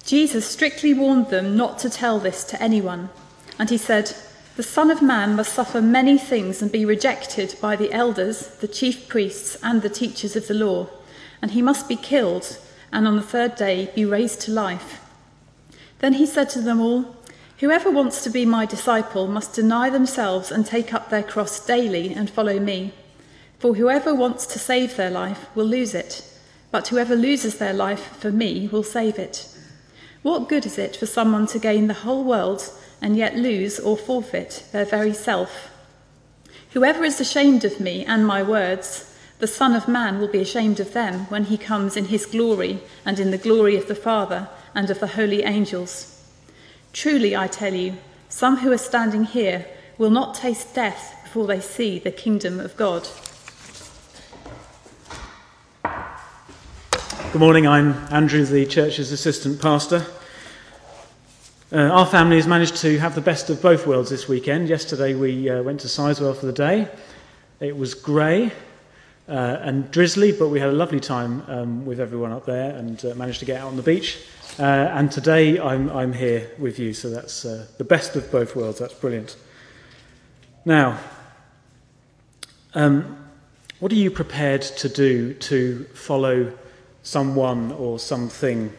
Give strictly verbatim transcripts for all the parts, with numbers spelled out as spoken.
Jesus strictly warned them not to tell this to anyone, and he said, "The Son of Man must suffer many things and be rejected by the elders, the chief priests, and the teachers of the law, and he must be killed, and on the third day be raised to life." Then he said to them all, "Whoever wants to be my disciple must deny themselves and take up their cross daily and follow me. For whoever wants to save their life will lose it, but whoever loses their life for me will save it. What good is it for someone to gain the whole world and yet lose or forfeit their very self? Whoever is ashamed of me and my words, the Son of Man will be ashamed of them when he comes in his glory and in the glory of the Father and of the holy angels. Truly, I tell you, some who are standing here will not taste death before they see the kingdom of God." Good morning, I'm Andrew, the church's assistant pastor. Uh, our family has managed to have the best of both worlds this weekend. Yesterday we uh, went to Sizewell for the day. It was grey uh, and drizzly, but we had a lovely time um, with everyone up there and uh, managed to get out on the beach. Uh, and today I'm, I'm here with you, so that's uh, the best of both worlds. That's brilliant. Now, um, what are you prepared to do to follow someone or something?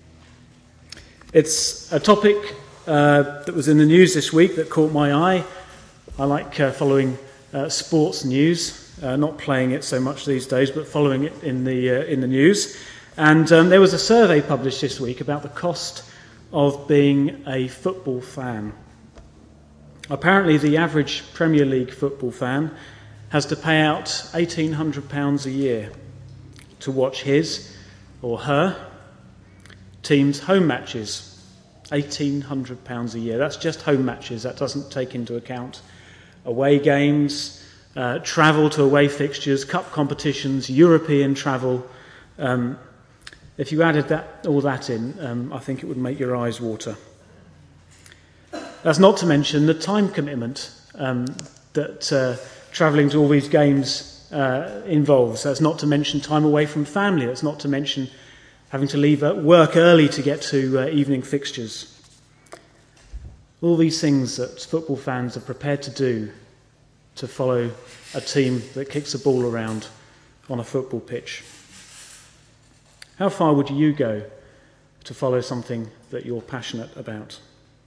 It's a topic uh, that was in the news this week that caught my eye. I like uh, following uh, sports news, uh, not playing it so much these days, but following it in the uh, in the news. And um, there was a survey published this week about the cost of being a football fan. Apparently, the average Premier League football fan has to pay out eighteen hundred pounds a year to watch his or her team's home matches. eighteen hundred pounds a year. That's just home matches. That doesn't take into account away games, uh, travel to away fixtures, cup competitions, European travel. Um, if you added that all that in, um, I think it would make your eyes water. That's not to mention the time commitment um, that uh, travelling to all these games Uh, involves. That's not to mention time away from family. That's not to mention having to leave work early to get to uh, evening fixtures. All these things that football fans are prepared to do to follow a team that kicks a ball around on a football pitch. How far would you go to follow something that you're passionate about?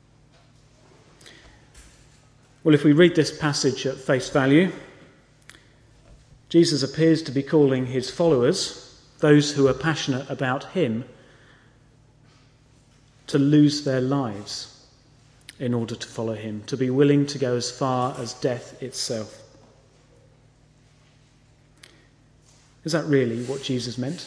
Well, if we read this passage at face value, Jesus appears to be calling his followers, those who are passionate about him, to lose their lives in order to follow him, to be willing to go as far as death itself. Is that really what Jesus meant?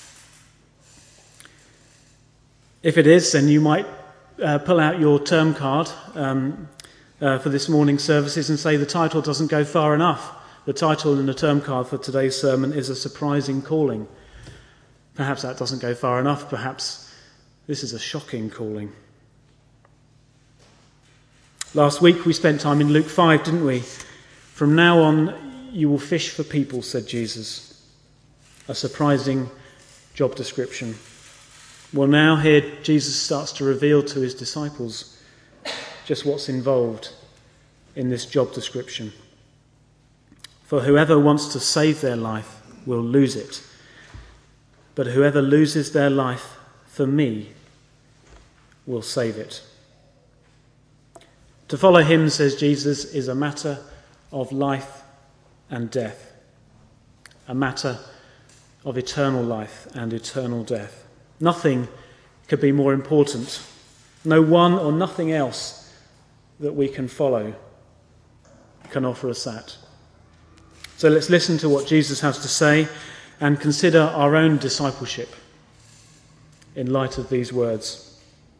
If it is, then you might uh, pull out your term card um, uh, for this morning's services and say the title doesn't go far enough. The title in the term card for today's sermon is A Surprising Calling. Perhaps that doesn't go far enough. Perhaps this is a shocking calling. Last week we spent time in Luke five, didn't we? From now on you will fish for people, said Jesus. A surprising job description. Well, now here Jesus starts to reveal to his disciples just what's involved in this job description. For whoever wants to save their life will lose it, but whoever loses their life for me will save it. To follow him, says Jesus, is a matter of life and death, a matter of eternal life and eternal death. Nothing could be more important. No one or nothing else that we can follow can offer us that. So let's listen to what Jesus has to say and consider our own discipleship in light of these words.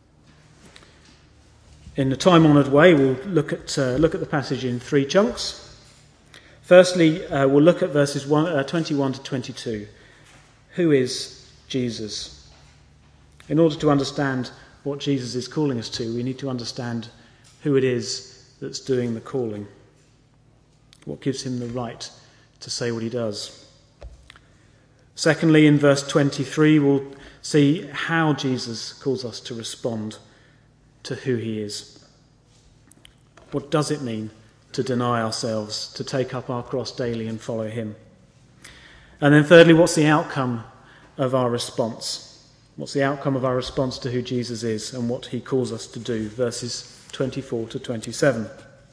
In the time-honoured way, we'll look at uh, look at the passage in three chunks. Firstly, uh, we'll look at verses one, uh, twenty-one to twenty-two. Who is Jesus? In order to understand what Jesus is calling us to, we need to understand who it is that's doing the calling. What gives him the right to say what he does? Secondly, in verse twenty-three, we'll see how Jesus calls us to respond to who he is. What does it mean to deny ourselves, to take up our cross daily and follow him? And then thirdly, what's the outcome of our response? What's the outcome of our response to who Jesus is and what he calls us to do? Verses twenty-four to twenty-seven.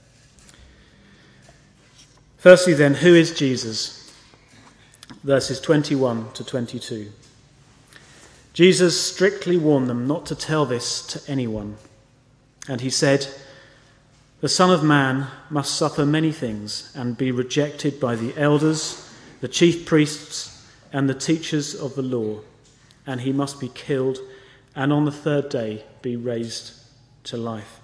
Firstly then, who is Jesus? Verses twenty-one to twenty-two. Jesus strictly warned them not to tell this to anyone. And he said, "The Son of Man must suffer many things and be rejected by the elders, the chief priests, and the teachers of the law, and he must be killed, and on the third day be raised to life."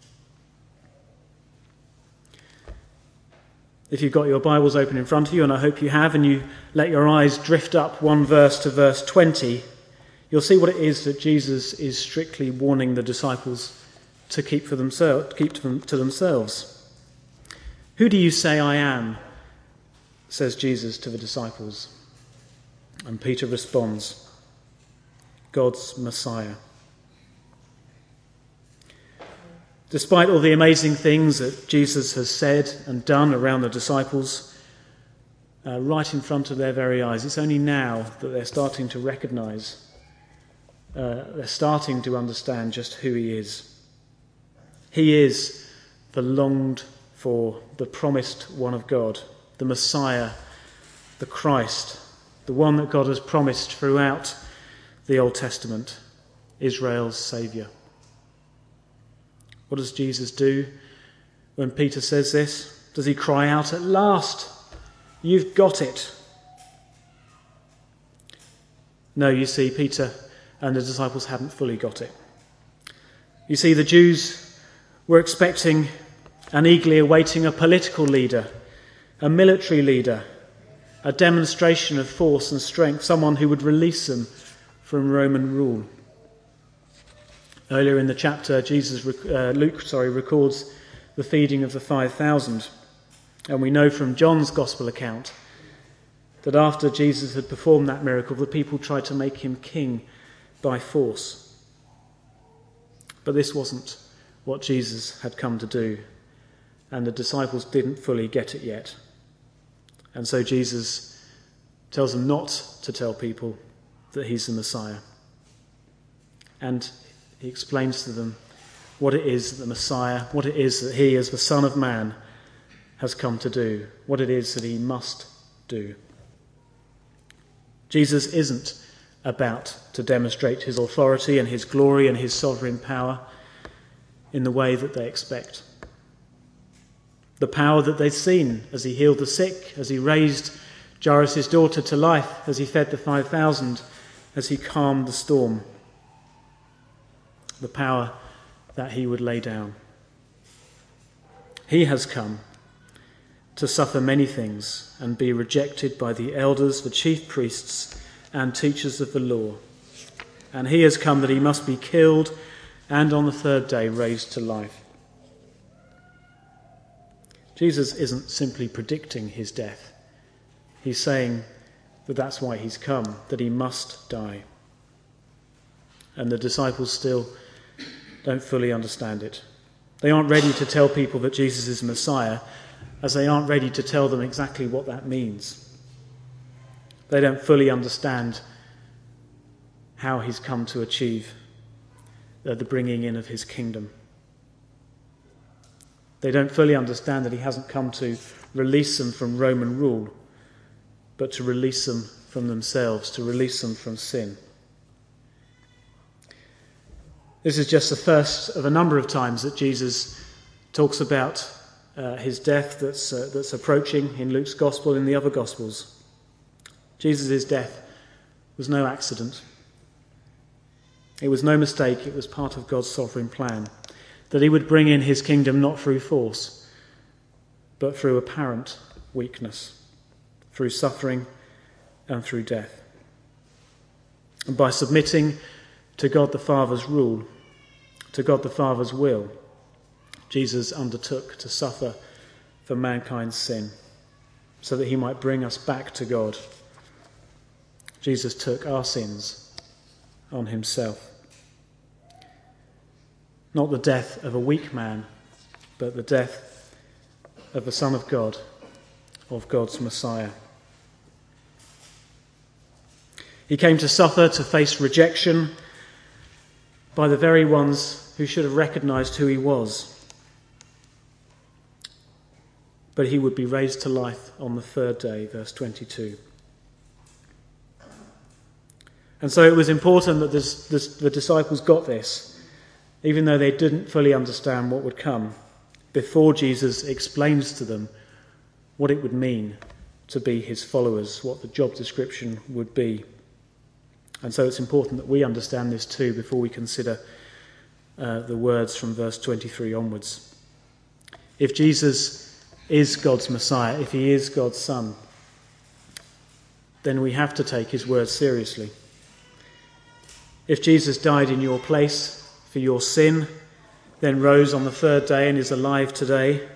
If you've got your Bibles open in front of you, and I hope you have, and you let your eyes drift up one verse to verse twenty, you'll see what it is that Jesus is strictly warning the disciples to keep for themselves, keep to, them, to themselves. "Who do you say I am?" says Jesus to the disciples. And Peter responds, "God's Messiah." Despite all the amazing things that Jesus has said and done around the disciples, uh, right in front of their very eyes, it's only now that they're starting to recognise, uh, they're starting to understand just who he is. He is the longed for, the promised one of God, the Messiah, the Christ, the one that God has promised throughout the Old Testament, Israel's Saviour. What does Jesus do when Peter says this? Does he cry out, "At last, you've got it"? No, you see, Peter and the disciples hadn't fully got it. You see, the Jews were expecting and eagerly awaiting a political leader, a military leader, a demonstration of force and strength, someone who would release them from Roman rule. Earlier in the chapter, Jesus, uh, Luke sorry, records the feeding of the five thousand. And we know from John's Gospel account that after Jesus had performed that miracle, the people tried to make him king by force. But this wasn't what Jesus had come to do, and the disciples didn't fully get it yet. And so Jesus tells them not to tell people that he's the Messiah. And he explains to them what it is that the Messiah, what it is that he, as the Son of Man, has come to do, what it is that he must do. Jesus isn't about to demonstrate his authority and his glory and his sovereign power in the way that they expect. The power that they've seen as he healed the sick, as he raised Jairus' daughter to life, as he fed the five thousand, as he calmed the storm. The power that he would lay down. He has come to suffer many things and be rejected by the elders, the chief priests, and teachers of the law. And he has come that he must be killed and on the third day raised to life. Jesus isn't simply predicting his death. He's saying that that's why he's come, that he must die. And the disciples still don't fully understand it. They aren't ready to tell people that Jesus is Messiah, as they aren't ready to tell them exactly what that means. They don't fully understand how he's come to achieve the bringing in of his kingdom. They don't fully understand that he hasn't come to release them from Roman rule, but to release them from themselves, to release them from sin. This is just the first of a number of times that Jesus talks about uh, his death that's, uh, that's approaching in Luke's Gospel and in the other Gospels. Jesus' death was no accident. It was no mistake. It was part of God's sovereign plan, that he would bring in his kingdom not through force, but through apparent weakness, through suffering and through death. And by submitting to God the Father's rule, to God the Father's will, Jesus undertook to suffer for mankind's sin, so that he might bring us back to God. Jesus took our sins on himself. Not the death of a weak man, but the death of the Son of God, of God's Messiah. He came to suffer, to face rejection by the very ones who should have recognised who he was. But he would be raised to life on the third day, verse twenty-two. And so it was important that this, this, the disciples got this, even though they didn't fully understand what would come, before Jesus explains to them what it would mean to be his followers, what the job description would be. And so it's important that we understand this too before we consider uh, the words from verse twenty-three onwards. If Jesus is God's Messiah, if he is God's Son, then we have to take his words seriously. If Jesus died in your place for your sin, then rose on the third day and is alive today,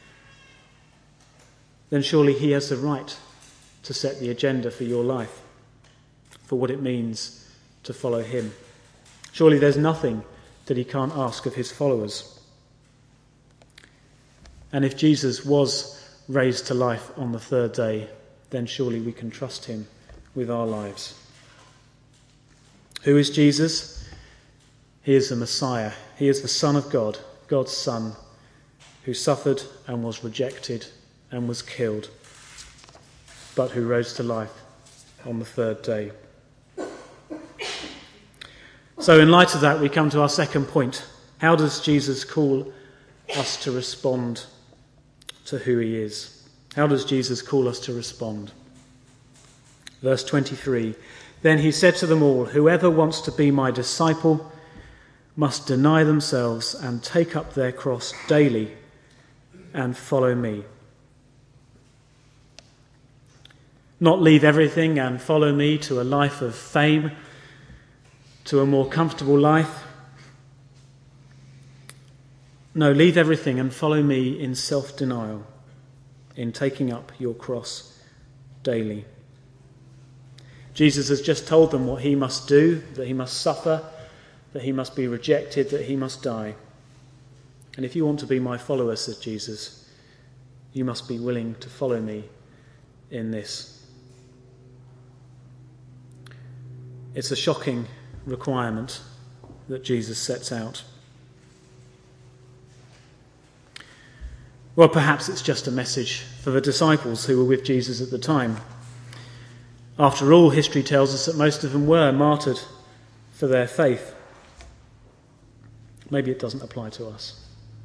then surely he has the right to set the agenda for your life, for what it means to follow him. Surely there's nothing that he can't ask of his followers. And if Jesus was raised to life on the third day, then surely we can trust him with our lives. Who is Jesus? He is the Messiah. He is the Son of God, God's Son, who suffered and was rejected and was killed, but who rose to life on the third day. So in light of that, we come to our second point. How does Jesus call us to respond to who he is? How does Jesus call us to respond? Verse twenty-three, then he said to them all, whoever wants to be my disciple must deny themselves and take up their cross daily and follow me. Not leave everything and follow me to a life of fame, to a more comfortable life. No, leave everything and follow me in self-denial, in taking up your cross daily. Jesus has just told them what he must do, that he must suffer, that he must be rejected, that he must die. And if you want to be my follower, says Jesus, you must be willing to follow me in this. It's a shocking requirement that Jesus sets out. Well, perhaps it's just a message for the disciples who were with Jesus at the time. After all, history tells us that most of them were martyred for their faith. Maybe it doesn't apply to us.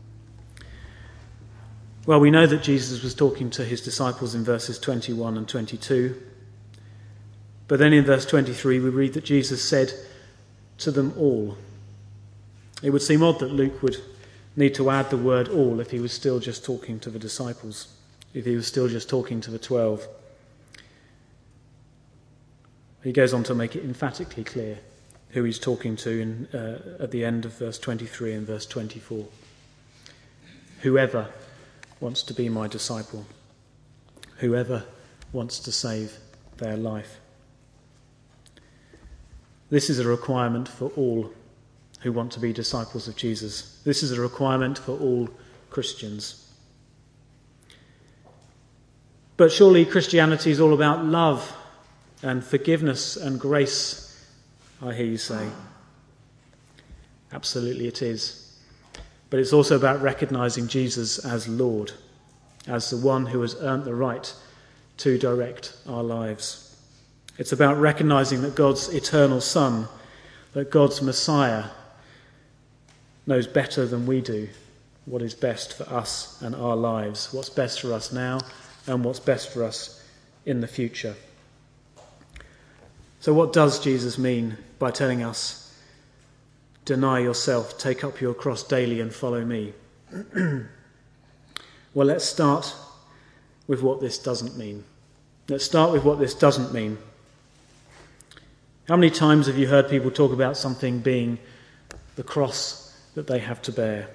Well, we know that Jesus was talking to his disciples in verses twenty-one and twenty-two. But then in verse twenty-three we read that Jesus said to them all. It would seem odd that Luke would need to add the word all if he was still just talking to the disciples, if he was still just talking to the twelve. He goes on to make it emphatically clear who he's talking to in, uh, at the end of verse twenty-three and verse twenty-four. Whoever wants to be my disciple, whoever wants to save their life. This is a requirement for all who want to be disciples of Jesus. This is a requirement for all Christians. But surely Christianity is all about love and forgiveness and grace, I hear you say. Absolutely it is. But it's also about recognising Jesus as Lord, as the one who has earned the right to direct our lives. It's about recognising that God's eternal Son, that God's Messiah, knows better than we do what is best for us and our lives, what's best for us now and what's best for us in the future. So what does Jesus mean by telling us, deny yourself, take up your cross daily and follow me? Well, let's start with what this doesn't mean. Let's start with what this doesn't mean. How many times have you heard people talk about something being the cross that they have to bear?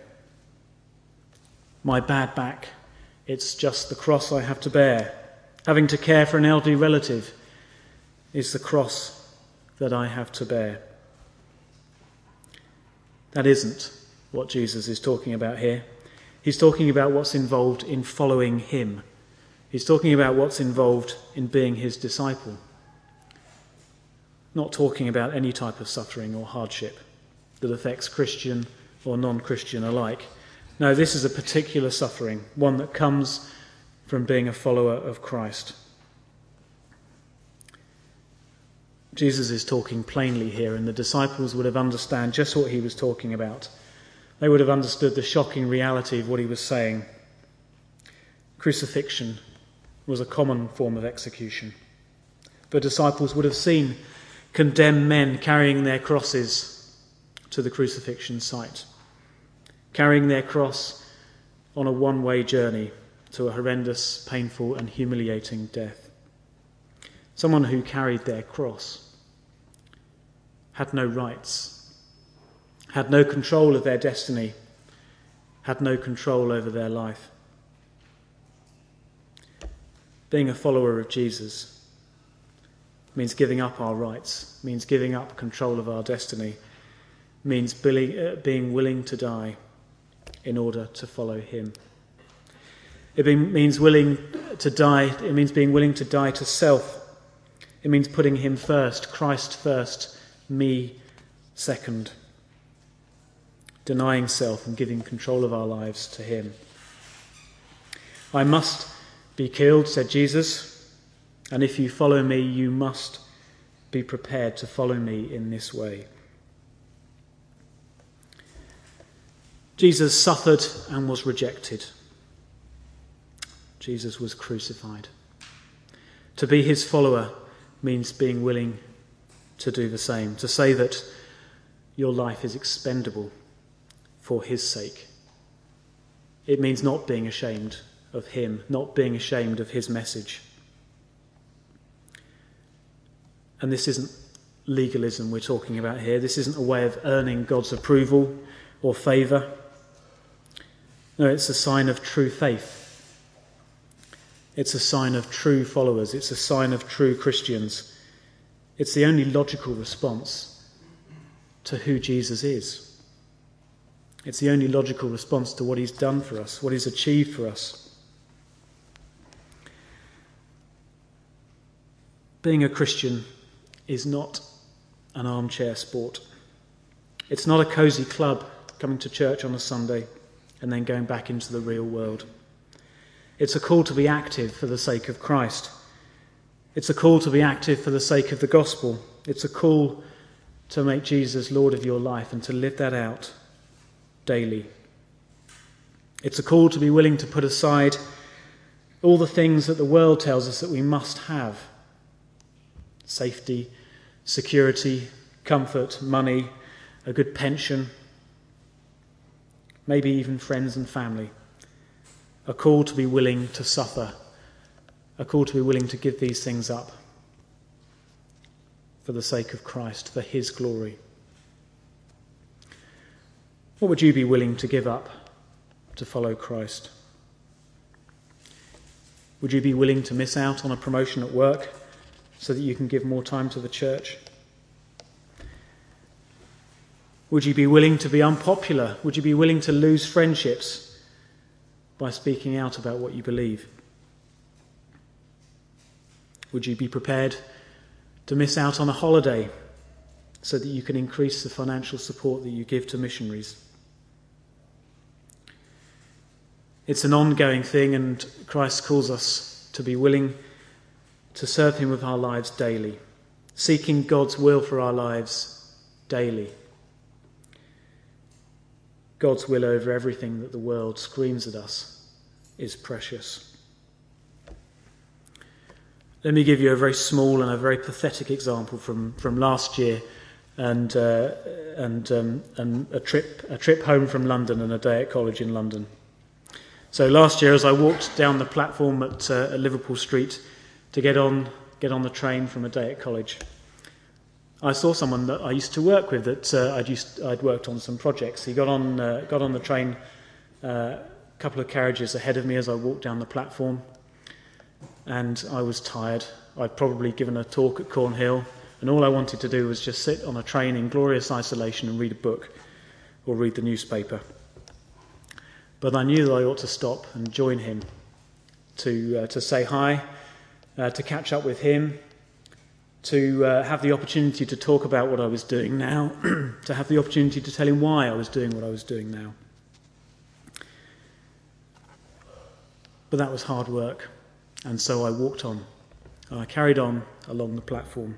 My bad back, it's just the cross I have to bear. Having to care for an elderly relative is the cross that I have to bear. That isn't what Jesus is talking about here. He's talking about what's involved in following him. He's talking about what's involved in being his disciple. Not talking about any type of suffering or hardship that affects Christian or non-Christian alike. No, this is a particular suffering, one that comes from being a follower of Christ. Jesus is talking plainly here, and the disciples would have understood just what he was talking about. They would have understood the shocking reality of what he was saying. Crucifixion was a common form of execution. The disciples would have seen condemned men carrying their crosses to the crucifixion site, carrying their cross on a one-way journey to a horrendous, painful and humiliating death. Someone who carried their cross had no rights, had no control of their destiny, had no control over their life. Being a follower of Jesus means giving up our rights, means giving up control of our destiny, means being willing to die in order to follow him. It means willing to die, it means being willing to die to self. It means putting him first, Christ first, me second. Denying self and giving control of our lives to him. I must be killed, said Jesus, and if you follow me, you must be prepared to follow me in this way. Jesus suffered and was rejected. Jesus was crucified. To be his follower means being willing to do the same, to say that your life is expendable for his sake. It means not being ashamed of him, not being ashamed of his message. And this isn't legalism we're talking about here. This isn't a way of earning God's approval or favour. No, it's a sign of true faith. It's a sign of true followers. It's a sign of true Christians. It's the only logical response to who Jesus is. It's the only logical response to what he's done for us, what he's achieved for us. Being a Christian is not an armchair sport. It's not a cosy club coming to church on a Sunday and then going back into the real world. It's a call to be active for the sake of Christ. It's a call to be active for the sake of the gospel. It's a call to make Jesus Lord of your life and to live that out daily. It's a call to be willing to put aside all the things that the world tells us that we must have. Safety, security, comfort, money, a good pension, maybe even friends and family. A call to be willing to suffer. A call to be willing to give these things up for the sake of Christ, for his glory. What would you be willing to give up to follow Christ? Would you be willing to miss out on a promotion at work so that you can give more time to the church? Would you be willing to be unpopular? Would you be willing to lose friendships by speaking out about what you believe? Would you be prepared to miss out on a holiday so that you can increase the financial support that you give to missionaries? It's an ongoing thing, and Christ calls us to be willing to serve him with our lives daily, seeking God's will for our lives daily. God's will over everything that the world screams at us is precious. Let me give you a very small and a very pathetic example from, from last year and uh, and um, and a trip a trip home from London and a day at college in London. So last year, as I walked down the platform at, uh, at Liverpool Street to get on get on the train from a day at college, I saw someone that I used to work with that uh, I'd used I'd worked on some projects. He got on uh, got on the train uh, a couple of carriages ahead of me as I walked down the platform, and I was tired. I'd probably given a talk at Cornhill, and all I wanted to do was just sit on a train in glorious isolation and read a book. or read the newspaper. But I knew that I ought to stop and join him, to uh, to say hi, uh, to catch up with him, to uh, have the opportunity to talk about what I was doing now, to have the opportunity to tell him why I was doing what I was doing now. But that was hard work, and so I walked on. I carried on along the platform.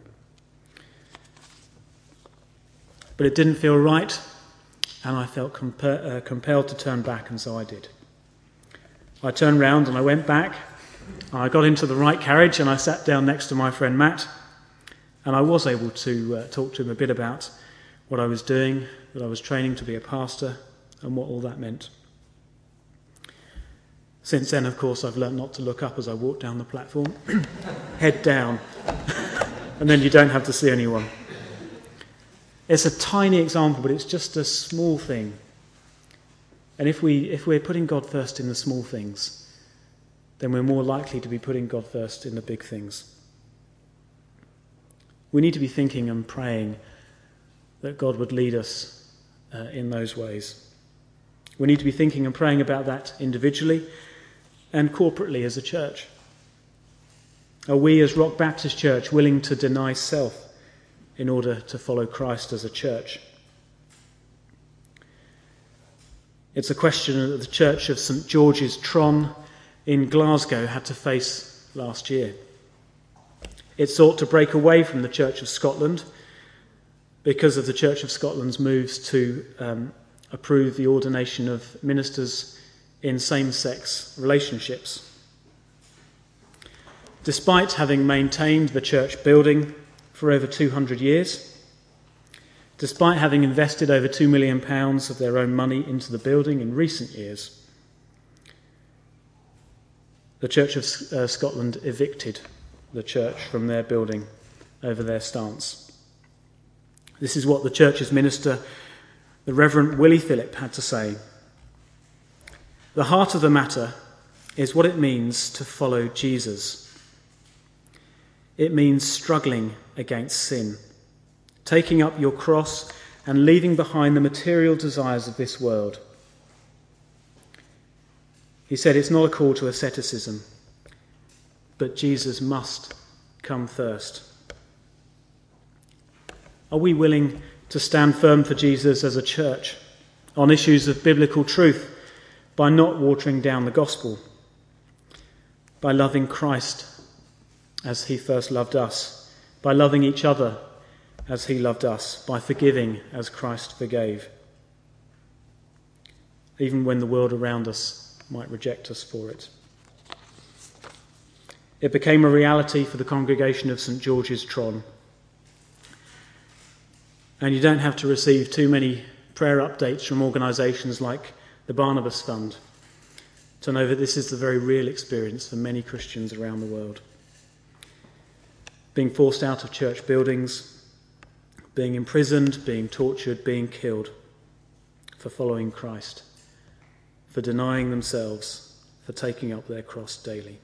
But it didn't feel right, and I felt comp- uh, compelled to turn back, and so I did. I turned round and I went back. I got into the right carriage and I sat down next to my friend Matt, and I was able to uh, talk to him a bit about what I was doing, that I was training to be a pastor, and what all that meant. Since then, of course, I've learnt not to look up as I walk down the platform. Head down. And then you don't have to see anyone. It's a tiny example, but it's just a small thing. And if, we, if we're putting God first in the small things, then we're more likely to be putting God first in the big things. We need to be thinking and praying that God would lead us uh, in those ways. We need to be thinking and praying about that individually and corporately as a church. Are we as Rock Baptist Church willing to deny self in order to follow Christ as a church? It's a question that the Church of St George's Tron in Glasgow had to face last year. It sought to break away from the Church of Scotland because of the Church of Scotland's moves to um, approve the ordination of ministers in same-sex relationships. Despite having maintained the church building for over two hundred years, despite having invested over two million pounds of their own money into the building in recent years, the Church of uh, Scotland evicted the church from their building over their stance. This is what the church's minister, the Reverend Willie Phillip, had to say. The heart of the matter is what it means to follow Jesus. It means struggling against sin, taking up your cross and leaving behind the material desires of this world. He said it's not a call to asceticism, but Jesus must come first. Are we willing to stand firm for Jesus as a church on issues of biblical truth by not watering down the gospel, by loving Christ as he first loved us, by loving each other as he loved us, by forgiving as Christ forgave, even when the world around us might reject us for it? It became a reality for the congregation of St George's Tron. And you don't have to receive too many prayer updates from organisations like the Barnabas Fund to know that this is the very real experience for many Christians around the world. Being forced out of church buildings, being imprisoned, being tortured, being killed for following Christ, for denying themselves, for taking up their cross daily.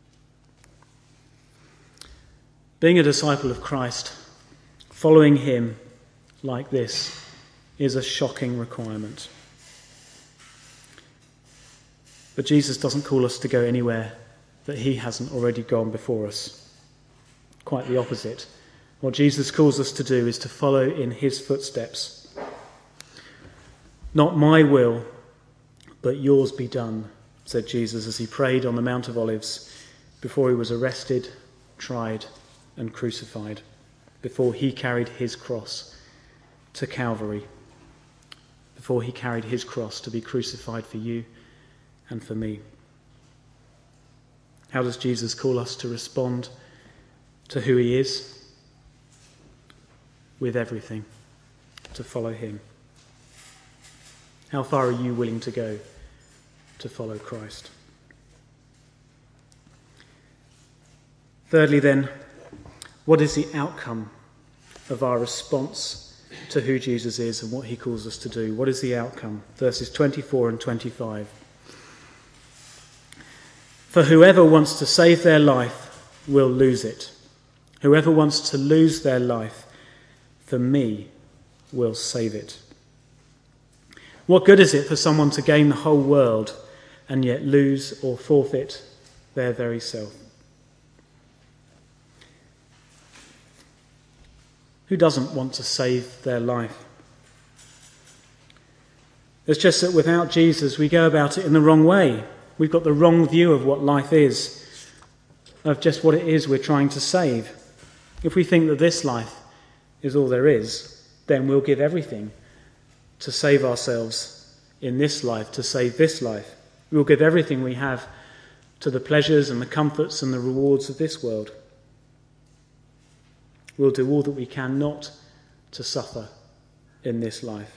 Being a disciple of Christ, following him like this, is a shocking requirement. But Jesus doesn't call us to go anywhere that he hasn't already gone before us. Quite the opposite. What Jesus calls us to do is to follow in his footsteps. Not my will, but yours be done, said Jesus as he prayed on the Mount of Olives before he was arrested, tried, and crucified, before he carried his cross to Calvary, before he carried his cross to be crucified for you and for me. How does Jesus call us to respond to who he is? With everything, to follow him. How far are you willing to go to follow Christ? Thirdly then, what is the outcome of our response to who Jesus is and what he calls us to do? What is the outcome? Verses twenty-four and twenty-five. For whoever wants to save their life will lose it. Whoever wants to lose their life for me will save it. What good is it for someone to gain the whole world and yet lose or forfeit their very self? Who doesn't want to save their life? It's just that without Jesus, we go about it in the wrong way. We've got the wrong view of what life is, of just what it is we're trying to save. If we think that this life is all there is, then we'll give everything to save ourselves in this life, to save this life. We'll give everything we have to the pleasures and the comforts and the rewards of this world. We'll do all that we can not to suffer in this life.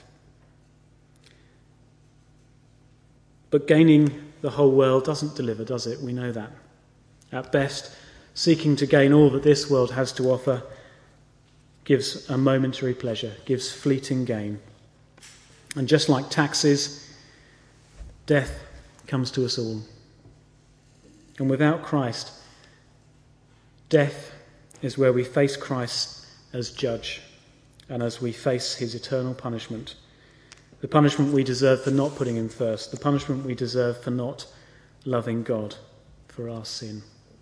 But gaining the whole world doesn't deliver, does it? We know that. At best, seeking to gain all that this world has to offer gives a momentary pleasure, gives fleeting gain. And just like taxes, death comes to us all. And without Christ, death is where we face Christ as judge and as we face his eternal punishment. The punishment we deserve for not putting him first, the punishment we deserve for not loving God for our sin.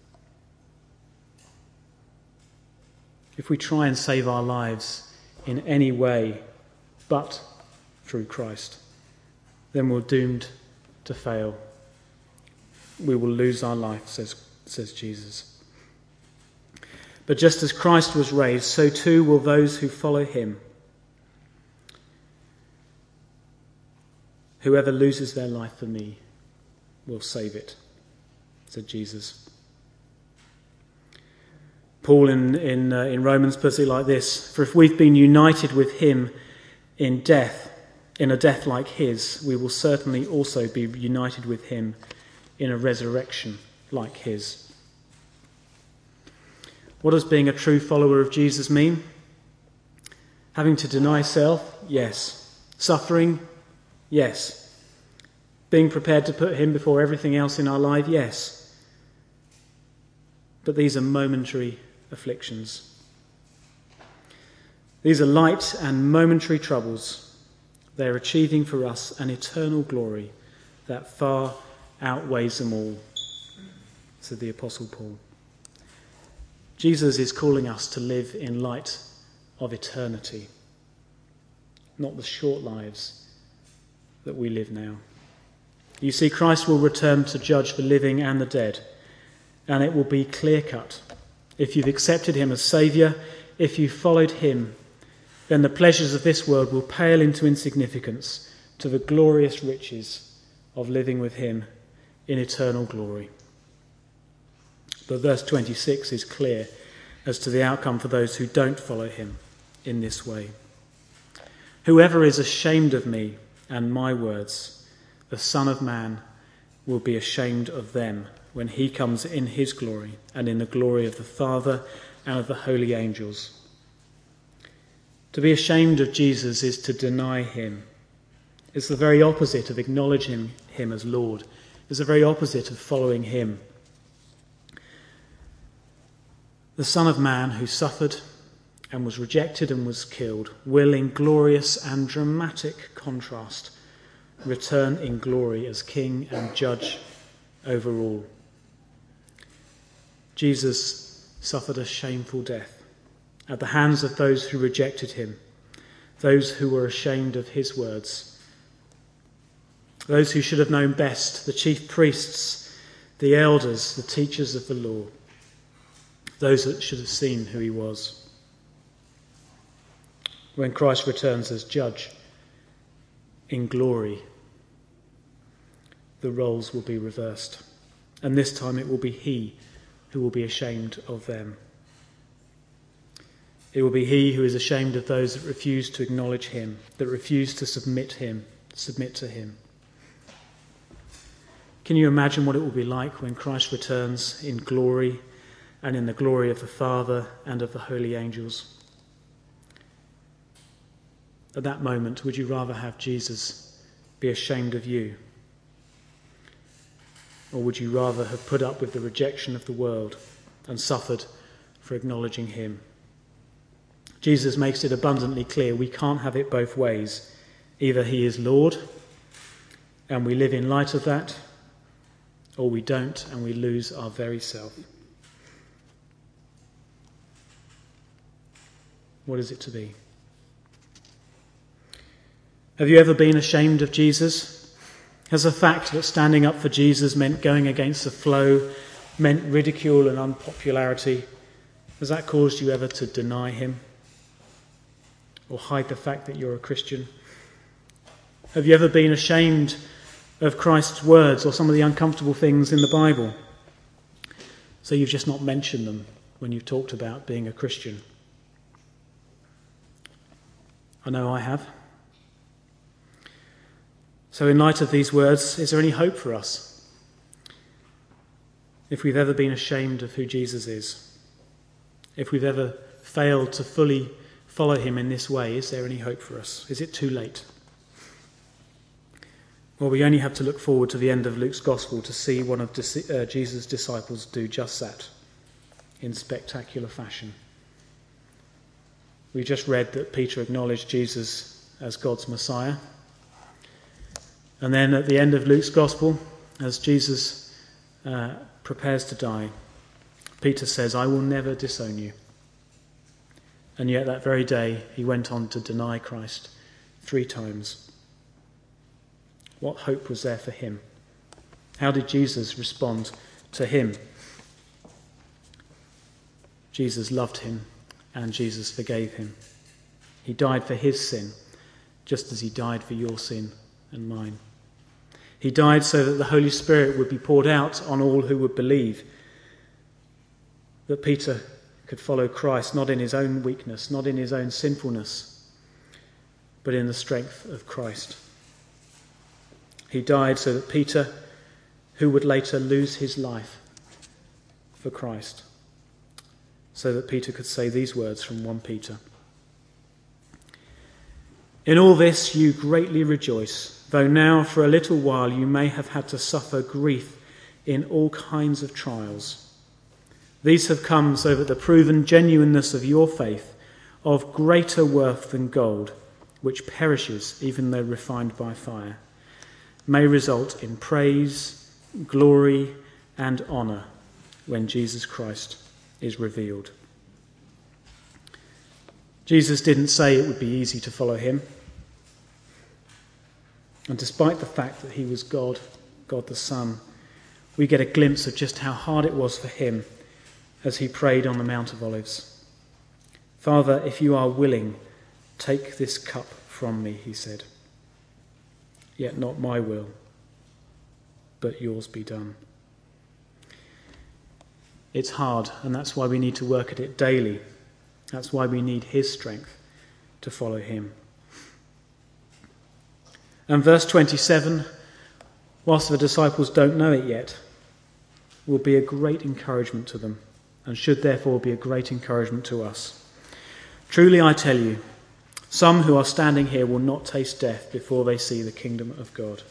If we try and save our lives in any way but through Christ, then we're doomed to fail. We will lose our life, says, says Jesus. But just as Christ was raised, so too will those who follow him. Whoever loses their life for me will save it, said Jesus. Paul in, in, uh, in Romans puts it like this: for if we've been united with him in death, in a death like his, we will certainly also be united with him in a resurrection like his. What does being a true follower of Jesus mean? Having to deny self? Yes. Suffering? Yes. Being prepared to put him before everything else in our life? Yes. But these are momentary afflictions. These are light and momentary troubles. They are achieving for us an eternal glory that far outweighs them all, said the Apostle Paul. Jesus is calling us to live in light of eternity, not the short lives that we live now. You see, Christ will return to judge the living and the dead, and it will be clear-cut. If you've accepted him as Saviour, if you've followed him, then the pleasures of this world will pale into insignificance to the glorious riches of living with him in eternal glory. But verse twenty-six is clear as to the outcome for those who don't follow him in this way. Whoever is ashamed of me and my words, the Son of Man will be ashamed of them when he comes in his glory and in the glory of the Father and of the holy angels. To be ashamed of Jesus is to deny him. It's the very opposite of acknowledging him as Lord. It's the very opposite of following him. The Son of Man who suffered and was rejected and was killed will, in glorious and dramatic contrast, return in glory as King and Judge over all. Jesus suffered a shameful death at the hands of those who rejected him, those who were ashamed of his words, those who should have known best, the chief priests, the elders, the teachers of the law, those that should have seen who he was. When Christ returns as judge in glory, the roles will be reversed, and this time it will be he who will be ashamed of them. It will be he who is ashamed of those that refuse to acknowledge him, that refuse to submit him, submit to him. Can you imagine what it will be like when Christ returns in glory and in the glory of the Father and of the holy angels? At that moment, would you rather have Jesus be ashamed of you? Or would you rather have put up with the rejection of the world and suffered for acknowledging him? Jesus makes it abundantly clear we can't have it both ways. Either he is Lord, and we live in light of that, or we don't, and we lose our very self. What is it to be? Have you ever been ashamed of Jesus? Has the fact that standing up for Jesus meant going against the flow, meant ridicule and unpopularity, has that caused you ever to deny him? Or hide the fact that you're a Christian? Have you ever been ashamed of Christ's words or some of the uncomfortable things in the Bible? So you've just not mentioned them when you've talked about being a Christian. I know I have. So in light of these words, is there any hope for us? If we've ever been ashamed of who Jesus is, if we've ever failed to fully follow him in this way, is there any hope for us? Is it too late? Well, we only have to look forward to the end of Luke's Gospel to see one of uh, Jesus' disciples do just that in spectacular fashion. We just read that Peter acknowledged Jesus as God's Messiah. And then at the end of Luke's Gospel, as Jesus uh, prepares to die, Peter says, "I will never disown you." And yet that very day he went on to deny Christ three times. What hope was there for him? How did Jesus respond to him? Jesus loved him and Jesus forgave him. He died for his sin, just as he died for your sin and mine. He died so that the Holy Spirit would be poured out on all who would believe, that Peter could follow Christ not in his own weakness, not in his own sinfulness, but in the strength of Christ. He died so that Peter, who would later lose his life for Christ, so that Peter could say these words from First Peter. "In all this you greatly rejoice, though now for a little while you may have had to suffer grief in all kinds of trials. These have come so that the proven genuineness of your faith, of greater worth than gold, which perishes even though refined by fire, may result in praise, glory, and honour when Jesus Christ is revealed." Jesus didn't say it would be easy to follow him. And despite the fact that he was God, God the Son, we get a glimpse of just how hard it was for him as he prayed on the Mount of Olives. "Father, if you are willing, take this cup from me," he said. "Yet not my will, but yours be done." It's hard, and that's why we need to work at it daily. That's why we need his strength to follow him. And verse twenty-seven, whilst the disciples don't know it yet, will be a great encouragement to them, and should therefore be a great encouragement to us. "Truly I tell you, some who are standing here will not taste death before they see the kingdom of God."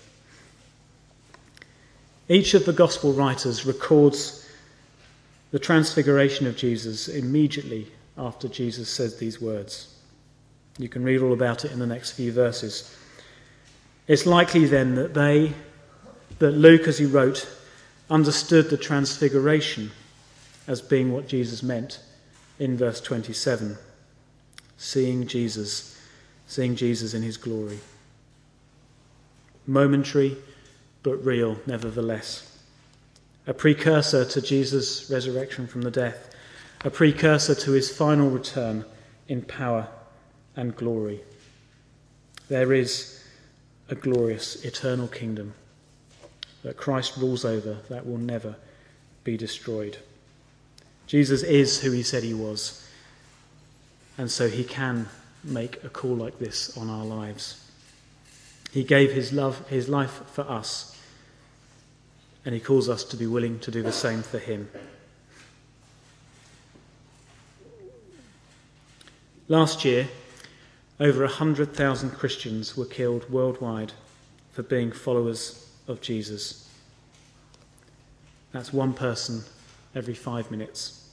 Each of the gospel writers records the transfiguration of Jesus immediately after Jesus says these words. You can read all about it in the next few verses. It's likely then that they, that Luke, as he wrote, understood the transfiguration as being what Jesus meant in verse twenty-seven. Seeing Jesus, seeing Jesus in his glory. Momentary, but real nevertheless. A precursor to Jesus' resurrection from the death. A precursor to his final return in power and glory. There is a glorious eternal kingdom that Christ rules over that will never be destroyed. Jesus is who he said he was, and so he can make a call like this on our lives. He gave his love, his life for us, and he calls us to be willing to do the same for him. Last year, over one hundred thousand Christians were killed worldwide for being followers of Jesus. That's one person every five minutes.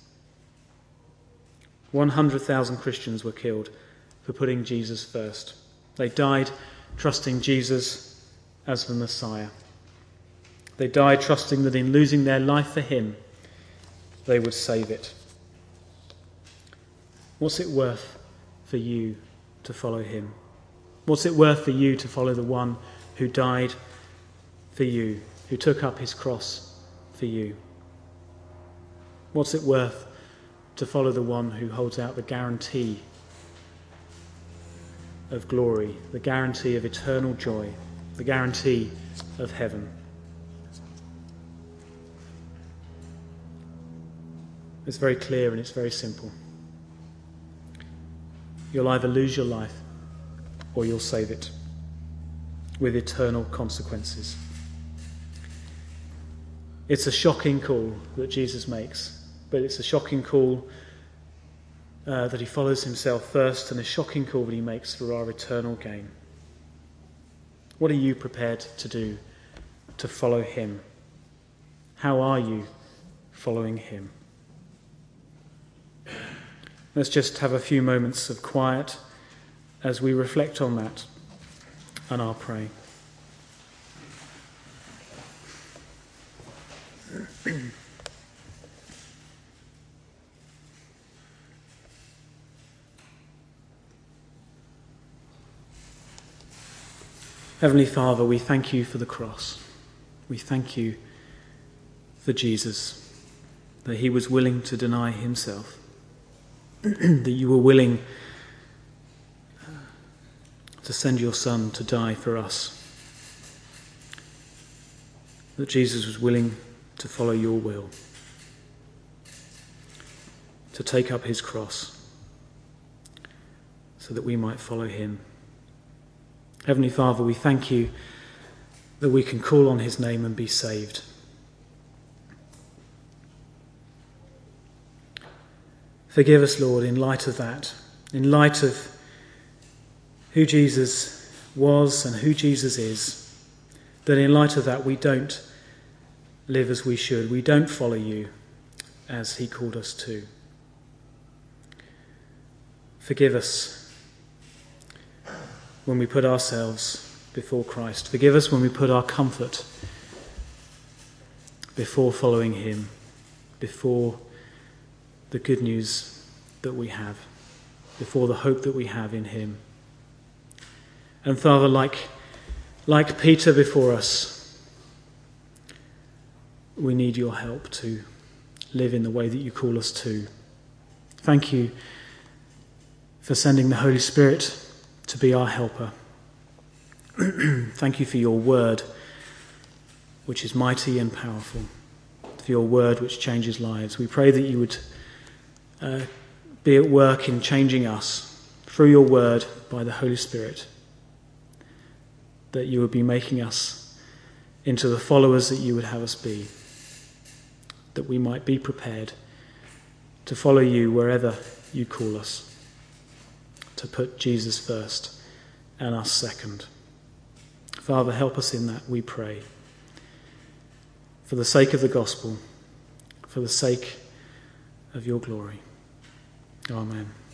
one hundred thousand Christians were killed for putting Jesus first. They died trusting Jesus as the Messiah. They died trusting that in losing their life for him, they would save it. What's it worth for you to follow him? What's it worth for you to follow the one who died for you, who took up his cross for you? What's it worth to follow the one who holds out the guarantee of glory, the guarantee of eternal joy, the guarantee of heaven? It's very clear and it's very simple. You'll either lose your life or you'll save it with eternal consequences. It's a shocking call that Jesus makes, but it's a shocking call uh, that he follows himself first, and a shocking call that he makes for our eternal gain. What are you prepared to do to follow him? How are you following him? Let's just have a few moments of quiet as we reflect on that, and I'll pray. Heavenly Father, we thank you for the cross. We thank you for Jesus, that he was willing to deny himself, that you were willing to send your Son to die for us, that Jesus was willing to follow your will, to take up his cross so that we might follow him. Heavenly Father, we thank you that we can call on his name and be saved. Forgive us, Lord, in light of that, in light of who Jesus was and who Jesus is, that in light of that we don't live as we should. We don't follow you as he called us to. Forgive us when we put ourselves before Christ. Forgive us when we put our comfort before following him, before the good news that we have, before the hope that we have in him. And Father, like, like Peter before us, we need your help to live in the way that you call us to. Thank you for sending the Holy Spirit to be our helper. Thank you for your word, which is mighty and powerful, for your word which changes lives. We pray that you would uh, be at work in changing us through your word by the Holy Spirit, that you would be making us into the followers that you would have us be, that we might be prepared to follow you wherever you call us, to put Jesus first and us second. Father, help us in that, we pray. For the sake of the gospel, for the sake of your glory. Amen.